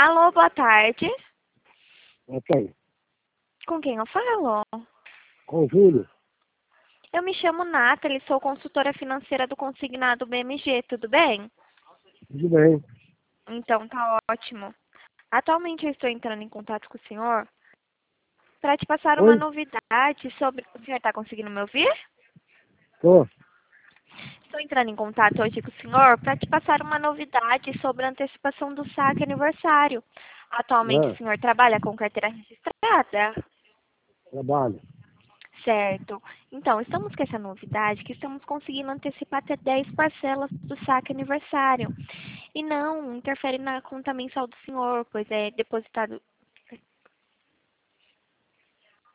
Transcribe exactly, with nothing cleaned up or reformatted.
Alô, boa tarde. Ok. Com quem eu falo? Com o Júlio? Eu me chamo Nathalie, sou consultora financeira do Consignado B M G, tudo bem? Tudo bem. Então, tá ótimo. Atualmente eu estou entrando em contato com o senhor para te passar uma Oi? novidade sobre... O senhor está conseguindo me ouvir? Tô. Estou entrando em contato hoje com o senhor para te passar uma novidade sobre a antecipação do saque aniversário. Atualmente o Ah, senhor trabalha com carteira registrada? trabalho. Certo. Então, estamos com essa novidade que estamos conseguindo antecipar até dez parcelas do saque aniversário. E não interfere na conta mensal do senhor, pois é depositado